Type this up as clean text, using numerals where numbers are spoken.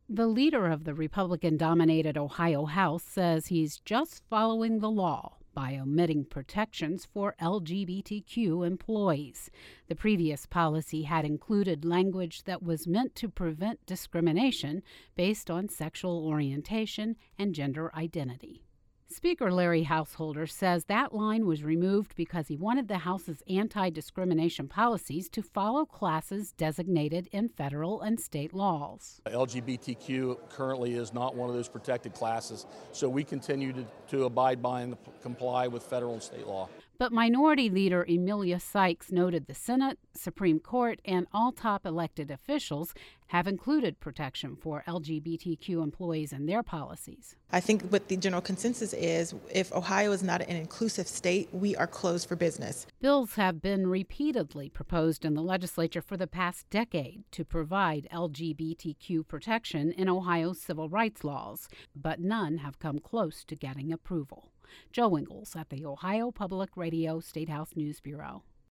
The leader of the Republican-dominated Ohio House says he's just following the law by omitting protections for LGBTQ employees. The previous policy had included language that was meant to prevent discrimination based on sexual orientation and gender identity. Speaker Larry Householder says that line was removed because he wanted the House's anti-discrimination policies to follow classes designated in federal and state laws. LGBTQ currently is not one of those protected classes, so we continue to abide by and comply with federal and state law. But Minority Leader Emilia Sykes noted the Senate, Supreme Court, and all top elected officials have included protection for LGBTQ employees in their policies. I think what the general consensus is, if Ohio is not an inclusive state, we are closed for business. Bills have been repeatedly proposed in the legislature for the past decade to provide LGBTQ protection in Ohio's civil rights laws, but none have come close to getting approval. Joe Ingles at the Ohio Public Radio State House News Bureau.